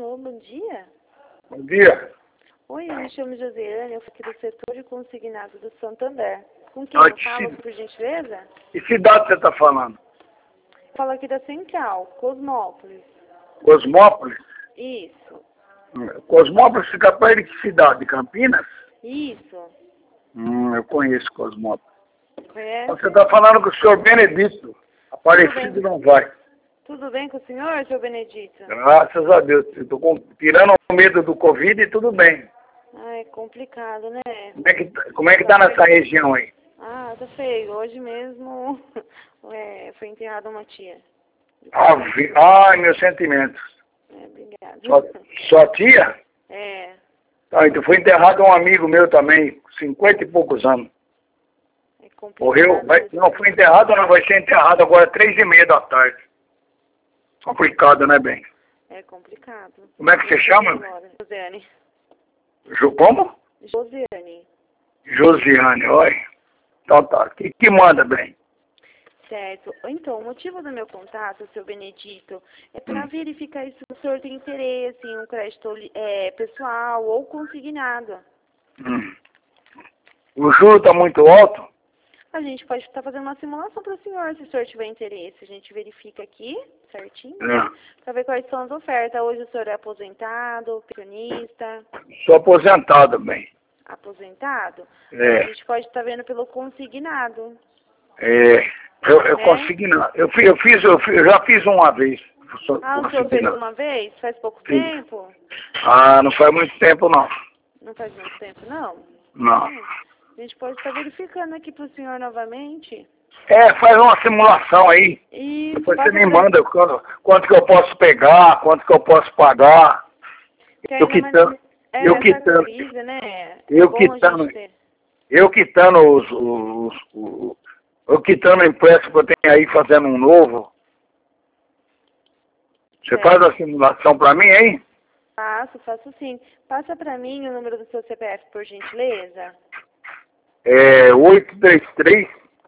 Alô, bom dia. Bom dia. Oi, eu me chamo Josiane, eu fui aqui do setor de consignado do Santander. Com quem eu falo, por gentileza? Que cidade você está falando? Falo aqui da Central, Cosmópolis. Cosmópolis? Isso. Cosmópolis fica perto de que cidade? Campinas? Isso. Eu conheço Cosmópolis. Conhece? Você está falando com o senhor Benedito. Aparecido não vai. Tudo bem com o senhor, seu Benedito? Graças a Deus. Estou tirando o medo do Covid e tudo bem. É complicado, né? Como é que tá nessa região aí? Ah, tá feio. Hoje mesmo foi enterrada uma tia. Ai, meus sentimentos. Obrigada. Sua tia? É. Ah, então foi enterrado um amigo meu também, 50 e poucos anos. É complicado. Morreu? Não, foi enterrado, não vai ser enterrado agora 3h30 da tarde. Complicado, né, bem? É complicado. Como é que você chama? Josiane. Como? Josiane. Josiane, olha. Então tá. Que manda, bem? Certo. Então, o motivo do meu contato, seu Benedito, é para verificar se o senhor tem interesse em um crédito pessoal ou consignado. O juro está muito alto? A gente pode estar fazendo uma simulação para o senhor, se o senhor tiver interesse. A gente verifica aqui, certinho, para ver quais são as ofertas. Hoje o senhor é aposentado, pensionista? Sou aposentado, bem. Aposentado? É. A gente pode estar vendo pelo consignado. Eu consignado. Eu já fiz uma vez. O senhor fez uma vez? Faz pouco tempo? Ah, não faz muito tempo, não. Não faz muito tempo, não? Não. A gente pode estar verificando aqui para o senhor novamente. Faz uma simulação aí. E depois você me manda quanto que eu posso pegar, quanto que eu posso pagar. Eu quitando. Crise, né? Eu quitando o empréstimo que eu tenho aí, fazendo um novo. Você faz a simulação para mim aí? Faço sim. Passa para mim o número do seu CPF, por gentileza. 833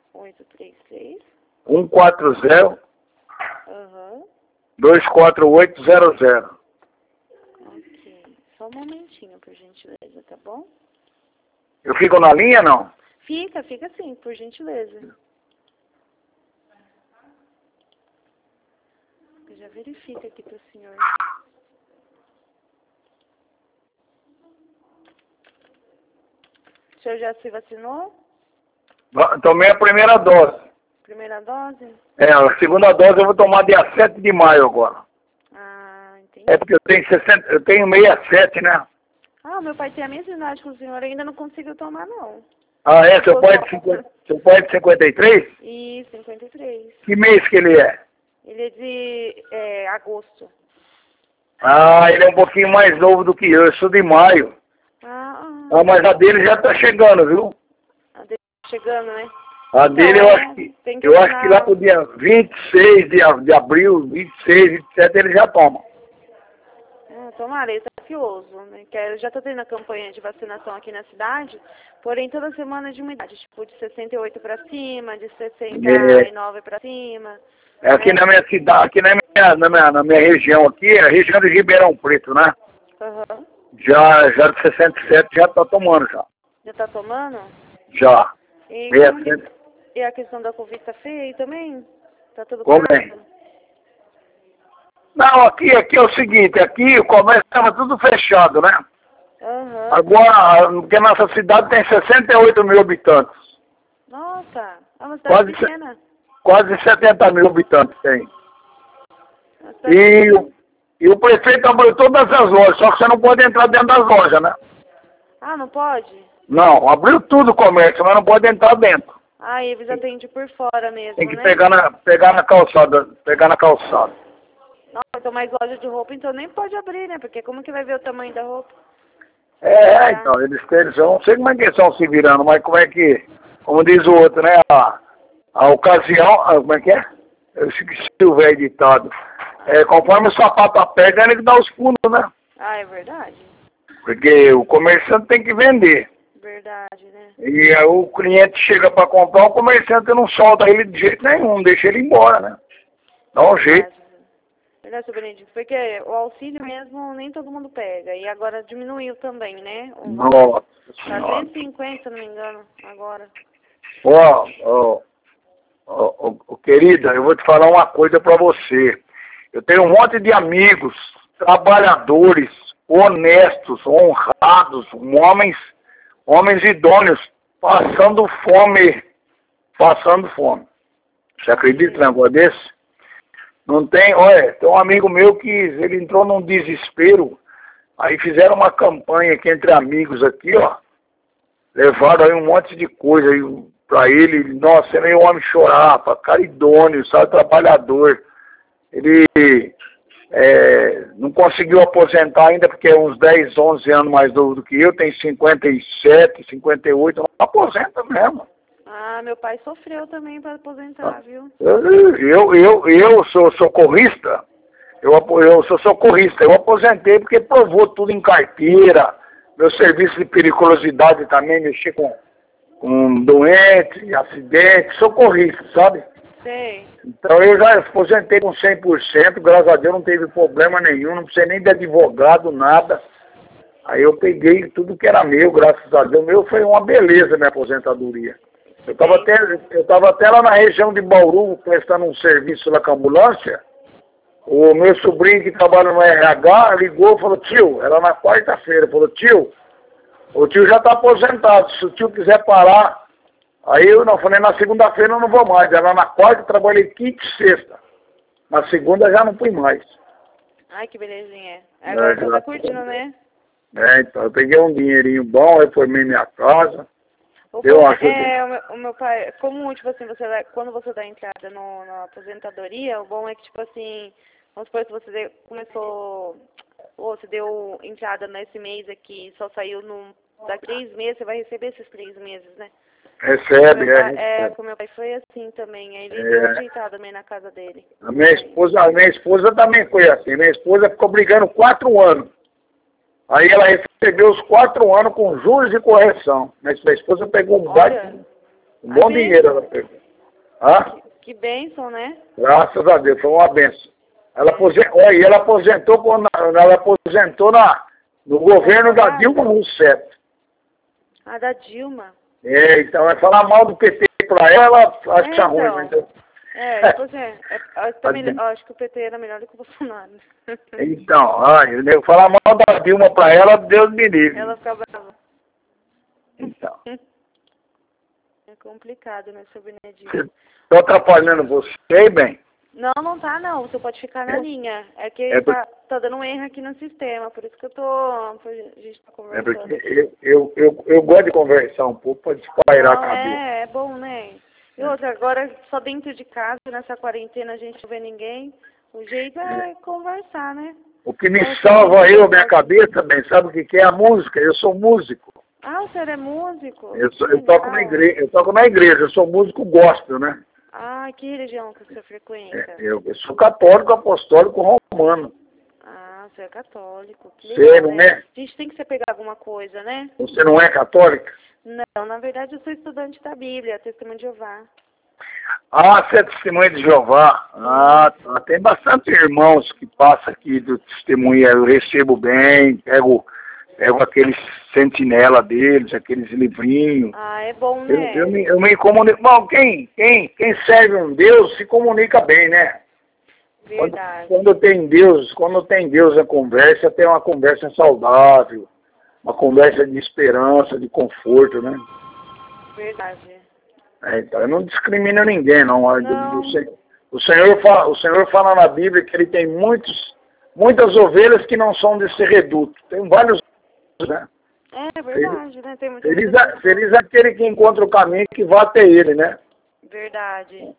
140 24800. Ok. Só um momentinho, por gentileza, tá bom? Eu fico na linha, não? Fica sim, por gentileza. Eu já verifico aqui para o senhor. O senhor já se vacinou? Tomei a primeira dose. Primeira dose? A segunda dose eu vou tomar dia 7 de maio agora. Entendi. Porque eu tenho 67, né? Meu pai tem a mesma idade que o senhor, ainda não conseguiu tomar, não. Seu pai é de 53? Isso, 53. Que mês que ele é? Ele é de agosto. Ele é um pouquinho mais novo do que eu sou de maio. Mas a dele já tá chegando, viu? A dele tá chegando, né? A dele eu acho que lá pro dia 26 de abril, 26, 27 ele já toma. Tomara, ele tá ansioso, né? Eu já tô tendo a campanha de vacinação aqui na cidade, porém toda semana de uma idade, tipo de 68 para cima, de 69 para cima. Aqui na minha cidade, aqui na minha região aqui, a região de Ribeirão Preto, né? Já de 67 já tá tomando já. Já tá tomando? Já. E a questão da Covid tá feia aí também? Tá tudo claro? Não, aqui é o seguinte, aqui o comércio estava tudo fechado, né? Agora, porque nossa cidade tem 68 mil habitantes. Nossa, é uma cidade pequena. Quase 70 mil habitantes tem. E o prefeito abriu todas as lojas, só que você não pode entrar dentro das lojas, né? Não pode? Não, abriu tudo o comércio, mas não pode entrar dentro. Eles atendem por fora mesmo, tem que né? pegar na calçada. Nossa, então mais loja de roupa, então nem pode abrir, né? Porque como que vai ver o tamanho da roupa? Então, eles eu não sei como é que eles estão se virando, mas como diz o outro, né? A ocasião, como é que é? Eu esqueci o velho ditado. Conforme o sapato aperta, ele dá os pulos, né? É verdade. Porque o comerciante tem que vender. Verdade, né? E aí o cliente chega para comprar, o comerciante não solta ele de jeito nenhum, deixa ele embora, né? Dá um jeito. Verdade, seu Benedito, porque o auxílio mesmo nem todo mundo pega. E agora diminuiu também, né? Nossa Tá Senhora. 150, se não me engano, agora. Querida, eu vou te falar uma coisa pra você. Eu tenho um monte de amigos, trabalhadores, honestos, honrados, homens idôneos, passando fome. Você acredita num negócio desse? Não tem, olha, tem um amigo meu que ele entrou num desespero, aí fizeram uma campanha aqui entre amigos aqui, ó, levaram aí um monte de coisa aí pra ele, nossa, nem o homem chorava, cara idôneo, sabe, trabalhador. Ele não conseguiu aposentar ainda porque é uns 10, 11 anos mais novo do que eu, tem 57, 58, não aposenta mesmo. Ah, meu pai sofreu também para aposentar, viu? Eu sou socorrista, eu sou socorrista, eu aposentei porque provou tudo em carteira, meu serviço de periculosidade também, mexi com doente, acidente, socorrista, sabe? Sei. Então eu já aposentei com 100%, graças a Deus não teve problema nenhum, não precisei nem de advogado, nada. Aí eu peguei tudo que era meu, graças a Deus, meu foi uma beleza minha aposentadoria. Eu tava até lá na região de Bauru, prestando um serviço lá com a ambulância. O meu sobrinho que trabalha no RH ligou e falou, tio, era na quarta-feira, falou, tio, o tio já está aposentado, se o tio quiser parar, aí eu não falei, na segunda-feira eu não vou mais, era na quarta eu trabalhei quinta e sexta, na segunda já não fui mais. Ai, que belezinha. Agora você tá curtindo, né? Então eu peguei um dinheirinho bom, reformei minha casa. O meu pai, como, tipo assim, quando você dá entrada na aposentadoria, o bom é que, tipo assim, vamos supor, se você você deu entrada nesse mês aqui, só saiu daqui 3 meses, você vai receber esses 3 meses, né? Recebe, com meu pai foi assim também, aí ele deu ajeitado também na casa dele. A minha esposa também foi assim, minha esposa ficou brigando 4 anos. Aí ela recebeu os 4 anos com juros e correção. Minha esposa pegou um bom dinheiro, ela pegou. Que bênção, né? Graças a Deus, foi uma bênção. Ela aposentou no governo da Dilma Rousseff. Ah, da Dilma. Então vai falar mal do PT pra ela acha ruim. Então. Acho que o PT era melhor do que o Bolsonaro. Então, eu falar mal da Dilma pra ela, Deus me livre. Ela fica brava. Então. É complicado, né, seu Benedito? Estou atrapalhando você, bem? Não tá não, você pode ficar na linha. É que tá dando um erro aqui no sistema, por isso que a gente tá conversando. Porque eu gosto de conversar um pouco para despairar a cabeça. É bom, né? E outra, agora só dentro de casa, nessa quarentena a gente não vê ninguém, o jeito é conversar, né? O que me salva minha cabeça, bem, sabe o que é a música? Eu sou músico. Ah, o senhor é músico? Eu toco na igreja, eu sou músico gospel, né? Ah, que religião que o senhor frequenta? Eu sou católico, apostólico, romano. Ah, você é católico. Que legal, não né? A gente tem que se pegar alguma coisa, né? Você não é católica? Não, na verdade eu sou estudante da Bíblia, Testemunho de Jeová. Ah, você é Testemunha de Jeová? Tá. Tem bastante irmãos que passam aqui do testemunho, eu recebo bem, pego aqueles sentinela deles, aqueles livrinhos. Ah, é bom, né? Eu me comunico. Bom, quem serve um Deus se comunica bem, né? Verdade. Quando tem Deus na conversa, tem uma conversa saudável, uma conversa de esperança, de conforto, né? Verdade. Então, eu não discrimino ninguém, não. O Senhor fala na Bíblia que ele tem muitas ovelhas que não são desse reduto. Tem vários, né? É verdade, né? Tem muita feliz aquele que encontra o caminho que vá até ele, né? Verdade.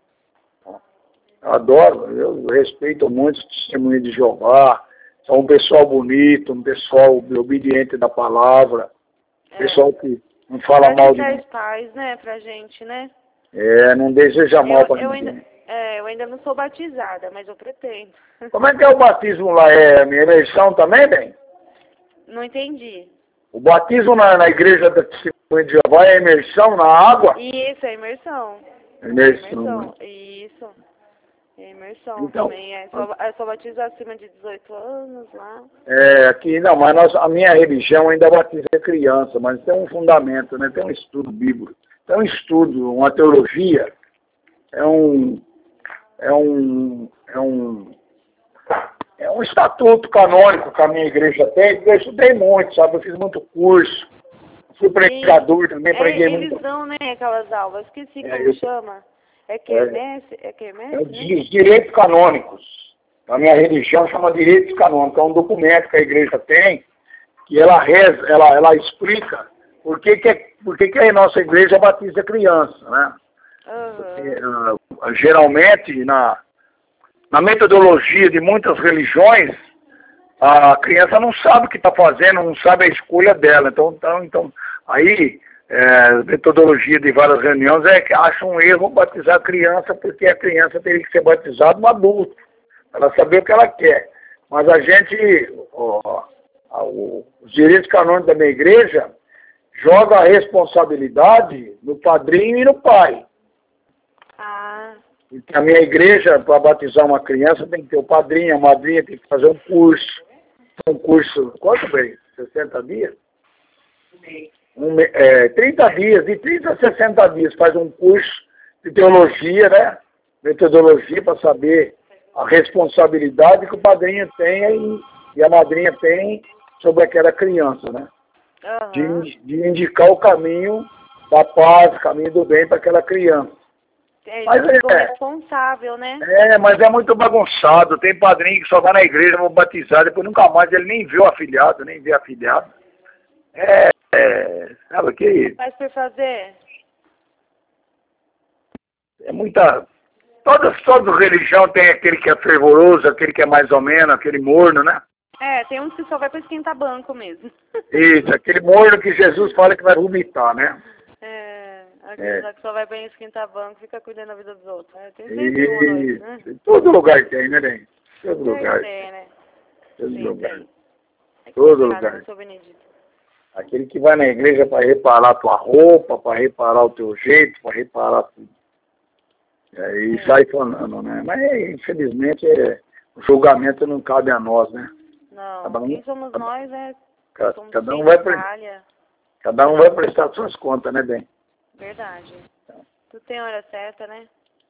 Eu adoro, eu respeito muito o testemunho de Jeová. São um pessoal bonito, um pessoal obediente da palavra. Pessoal que não fala mal de ninguém. Paz, né, pra gente, né? Não deseja mal pra ninguém. Eu ainda não sou batizada, mas eu pretendo. Como é que é o batismo lá? É minha eleição também, bem? Não entendi. O batismo na igreja da Testemunha de Jeová é imersão na água? Isso, é imersão. Imersão. Isso. É imersão Então, também, é só batizar acima de 18 anos lá. Aqui não, mas a minha religião ainda batiza criança, mas tem um fundamento, né? Tem um estudo bíblico, tem um estudo, uma teologia, é um estatuto canônico que a minha igreja tem, que eu estudei muito, sabe? Eu fiz muito curso, fui pregador também, preguei eles muito. dão, né, aquelas aulas, esqueci como chama. É quermesse, né? Os direitos canônicos. A minha religião chama direitos canônicos. É um documento que a igreja tem, que ela reza, ela explica por que a nossa igreja batiza criança, né? Porque, geralmente, na metodologia de muitas religiões, a criança não sabe o que está fazendo, não sabe a escolha dela. Então aí, metodologia de várias reuniões é que acha um erro batizar a criança, porque a criança teria que ser batizada um adulto, para ela saber o que ela quer. Mas a gente, os direitos canônicos da minha igreja, joga a responsabilidade no padrinho e no pai. A minha igreja, para batizar uma criança, tem que ter o padrinho, a madrinha tem que fazer um curso. Quanto bem? 60 dias? 30 dias, de 30 a 60 dias, faz um curso de teologia, né? Metodologia, para saber a responsabilidade que o padrinho tem e a madrinha tem sobre aquela criança, né? De indicar o caminho da paz, o caminho do bem para aquela criança. Mas responsável, né? Mas é muito bagunçado. Tem padrinho que só vai na igreja, vou batizar, depois nunca mais ele nem viu o afilhado, nem vê afilhado. Sabe o que? Faz por fazer? É muita... Toda religião tem aquele que é fervoroso, aquele que é mais ou menos, aquele morno, né? Tem uns que só vai para esquentar banco mesmo. Isso, aquele morno que Jesus fala que vai vomitar, né? Aquele que só vai para esquentar banco, fica cuidando da vida dos outros. Tem sempre um noite, né? Em todo lugar tem, né, Bem? Todo lugar tem, né? Todo lugar. Todo lugar. Aquele que vai na igreja para reparar a tua roupa, para reparar o teu jeito, para reparar tudo. E sai falando, né? Mas, infelizmente, o julgamento não cabe a nós, né? Não, quem somos nós, cada um vai prestar suas contas, né, Bem? Verdade. Tu tem a hora certa, né?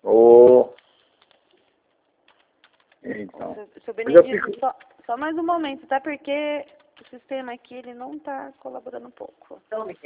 Então. Seu Benedito, só mais um momento, tá? Porque o sistema aqui, ele não tá colaborando um pouco.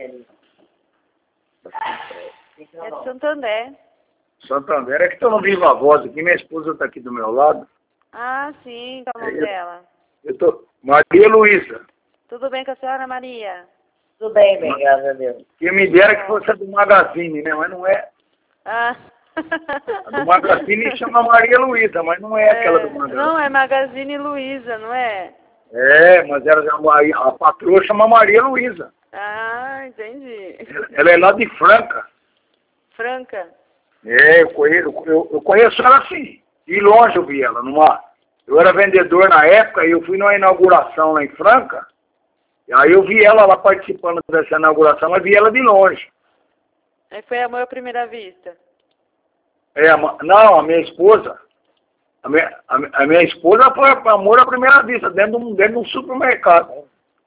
É de Santander. Santander, é que eu não vivo a voz aqui, minha esposa está aqui do meu lado. Sim, qual é o nome dela? Maria Luísa. Tudo bem com a senhora, Maria? Tudo bem, graças a Deus. Que me dera que fosse a do Magazine, né? Mas não é. A do Magazine chama Maria Luísa, mas não é aquela do Magazine. Não, é Magazine Luiza, não é? Mas a patroa chama Maria Luísa. Entendi. Ela é lá de Franca. Franca? Eu conheço ela assim. De longe eu vi ela. Eu era vendedor na época e eu fui numa inauguração lá em Franca. E aí eu vi ela lá participando dessa inauguração, mas vi ela de longe. Foi amor à primeira vista? Não, a minha esposa. A minha esposa foi amor à primeira vista, dentro de um supermercado.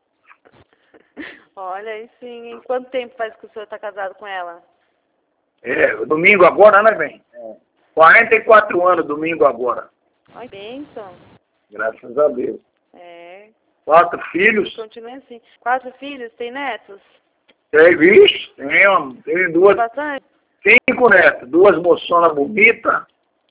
Olha, aí sim, hein? Quanto tempo faz que o senhor está casado com ela? Domingo agora, né, bem? 44 anos, domingo agora. Ai, bênção. Graças a Deus. 4 filhos. Continua assim. 4 filhos, tem netos? Tem 2. Bastante? 5 netos, 2 moçonas bonitas.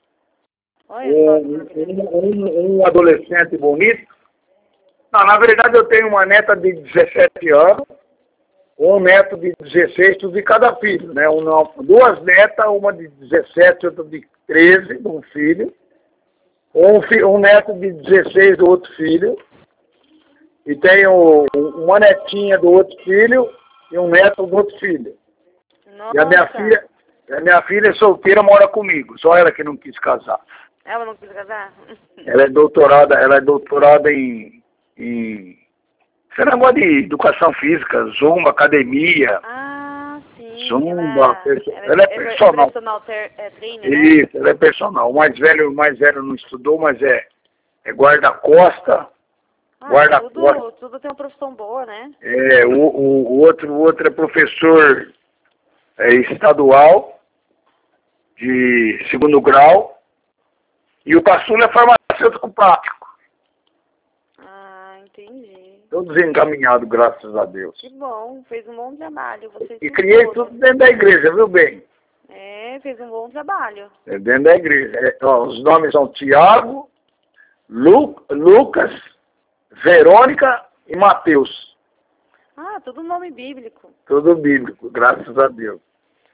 Um adolescente bonito. Não, na verdade eu tenho uma neta de 17 anos, um neto de 16, tudo de cada filho, né? 2 netas, uma de 17, outra de 13, de um filho. Um neto de 16 do outro filho. E tenho uma netinha do outro filho e um neto do outro filho. Nossa. E a minha filha solteira, mora comigo, só ela que não quis casar. Ela não quis casar? Ela é doutorada em esse negócio de educação física, zumba, academia. Sim. Zumba, ela é personal. Trainer, né? Isso, ela é personal. O mais velho não estudou, mas é guarda-costa. Tudo tem uma profissão boa, né? O outro é professor estadual de 2º grau. E o caçula é farmacêutico prático. Ah, entendi. Todos encaminhados, graças a Deus. Que bom, fez um bom trabalho. E criei tudo dentro da igreja, viu, bem? Fez um bom trabalho. Dentro da igreja. Os nomes são Tiago, Lucas, Verônica e Mateus. Ah, tudo nome bíblico. Tudo bíblico, graças a Deus.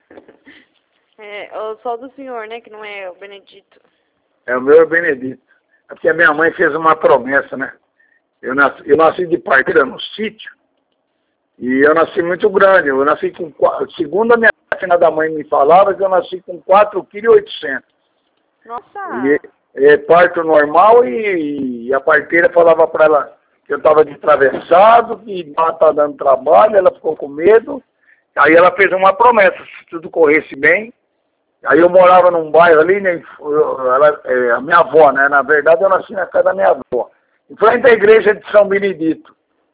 Só do senhor, né, que não é o Benedito. O meu é Benedito. É porque a minha mãe fez uma promessa, né? Eu nasci de parteira no sítio. E eu nasci muito grande. Eu nasci com... Segundo a minha filha da mãe me falava, que eu nasci com 4,8 kg. Nossa! Parto normal e a parteira falava para ela que eu estava de atravessado, que estava dando trabalho, ela ficou com medo. Aí ela fez uma promessa, se tudo corresse bem. Aí eu morava num bairro ali, né, a minha avó, né? Na verdade eu nasci na casa da minha avó. Em frente à igreja de São Benedito.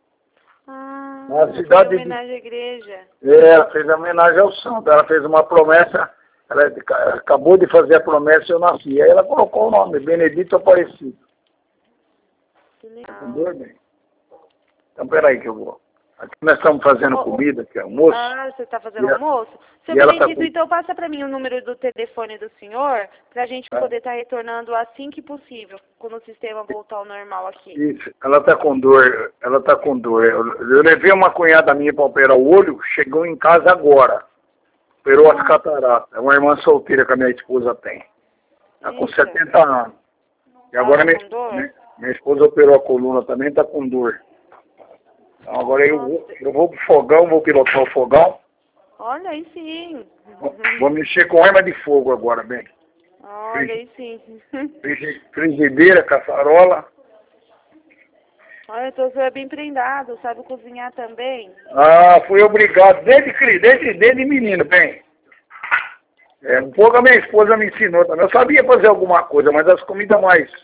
Na cidade fez homenagem à igreja. Ela fez homenagem ao santo. Ela fez uma promessa, ela acabou de fazer a promessa e eu nasci. Aí ela colocou o nome, Benedito Aparecido. Que legal. Entendeu, bem? Então peraí que eu vou. Aqui nós estamos fazendo comida, que é almoço. Ah, você está fazendo almoço? Seu Benedito, então passa para mim o número do telefone do senhor, para a gente poder estar retornando assim que possível, quando o sistema voltar ao normal aqui. Isso, ela está com dor, Eu levei uma cunhada minha para operar o olho, chegou em casa agora. Operou as cataratas. É uma irmã solteira que a minha esposa tem. Está com 70 anos. E agora minha esposa operou a coluna também, está com dor. Então agora eu vou pro fogão, vou pilotar o fogão. Olha, aí sim. Vou mexer com arma de fogo agora, bem. Olha, aí sim. Frigideira, caçarola. Olha, então você é bem prendado, sabe cozinhar também? Ah, fui obrigado, desde menino, bem. Um pouco a minha esposa me ensinou também. Eu sabia fazer alguma coisa, mas as comidas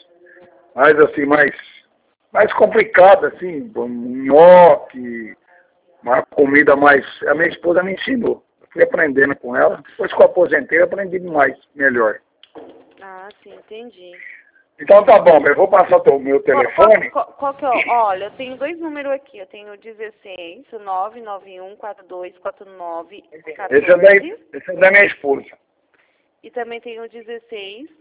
mais complicada, assim, nhoque, uma comida mais... A minha esposa me ensinou. Eu fui aprendendo com ela. Depois que eu aposentei, eu aprendi melhor. Ah, sim, entendi. Então tá bom, eu vou passar o meu telefone. Qual que é? Olha, eu tenho 2 números aqui. Eu tenho o 16, o 991424914. Esse é da minha esposa. E também tem o 16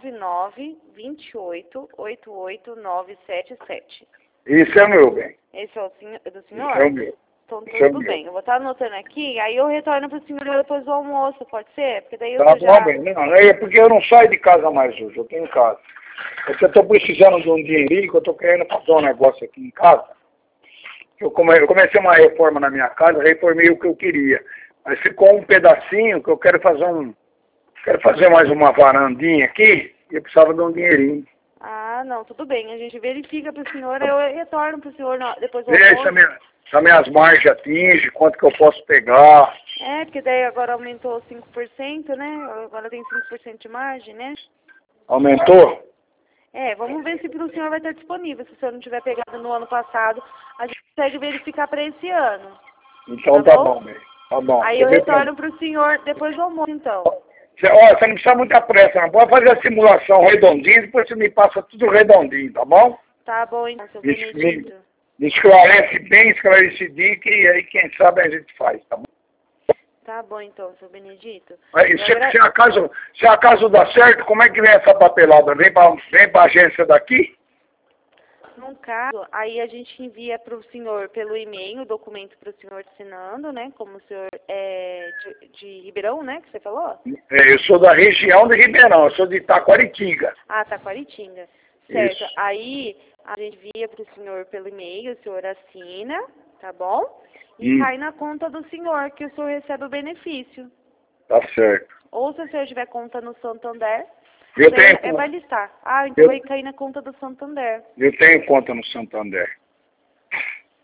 9928889777. Isso é meu, bem. Esse é o do senhor? Isso é o meu. Então tudo bem. Eu vou estar anotando aqui, aí eu retorno para o senhor depois do almoço, pode ser? Porque daí eu bom, bem. Não, é porque eu não saio de casa mais hoje, eu tenho em casa. Eu estou precisando de um dinheirinho, que eu estou querendo fazer um negócio aqui em casa. Eu comecei uma reforma na minha casa, reformei o que eu queria. Mas ficou um pedacinho que eu quero fazer mais uma varandinha aqui e eu precisava de um dinheirinho. Ah, não, tudo bem. A gente verifica para o senhor, eu retorno para o senhor depois do almoço. Se as minhas margens atingem, quanto que eu posso pegar. Porque daí agora aumentou 5%, né? Agora tem 5% de margem, né? Aumentou? Vamos ver se para o senhor vai estar disponível. Se o senhor não tiver pegado no ano passado, a gente consegue verificar para esse ano. Então tá bom, bem. Tá bom. Aí eu retorno para o senhor depois do almoço, então. Você não precisa muita pressa, não. Pode fazer a simulação redondinha, depois você me passa tudo redondinho, tá bom? Tá bom, então, seu Benedito. Me esclarece bem, esclarecidinho, que aí quem sabe a gente faz, tá bom? Tá bom, então, seu Benedito. Se acaso dá certo, como é que vem essa papelada? Vem pra agência daqui? Num caso, aí a gente envia para o senhor pelo e-mail o documento para o senhor assinando, né? Como o senhor é de Ribeirão, né? Que você falou? Eu sou da região de Ribeirão, eu sou de Taquaritinga. Ah, Taquaritinga. Certo. Isso. Aí a gente envia para o senhor pelo e-mail, o senhor assina, tá bom? E cai na conta do senhor, que o senhor recebe o benefício. Tá certo. Ou se o senhor tiver conta no Santander, eu tenho vai listar. Então vai cair na conta do Santander. Eu tenho conta no Santander.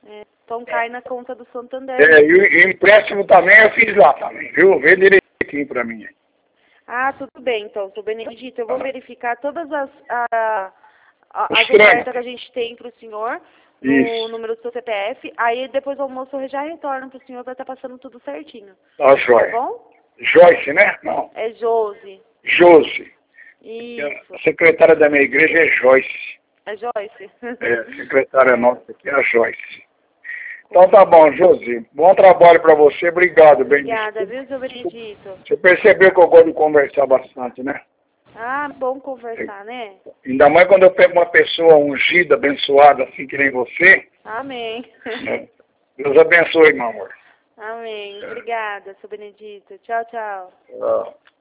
Então cai na conta do Santander. E o empréstimo também eu fiz lá também, viu? Vê direitinho pra mim. Ah, tudo bem, então, seu Benedito. Eu vou verificar todas as Os ofertas trâmites. que a gente tem para o senhor, no Isso. número do seu CPF. Aí, depois do almoço, eu já retorno para o senhor para estar passando tudo certinho. Tá, Tá joia. bom? Joyce, né? Não. É Josi. Josi. Isso. A secretária da minha igreja é Joyce. É Joyce. A secretária nossa aqui é a Joyce. Então tá bom, Josi. Bom trabalho pra você. Obrigado, bem. Obrigada, viu, seu Benedito? Você percebeu que eu gosto de conversar bastante, né? Ah, bom conversar, né? Ainda mais quando eu pego uma pessoa ungida, abençoada, assim que nem você. Amém. Né? Deus abençoe, meu amor. Amém. Obrigada, seu Benedito. Tchau, tchau. Tchau.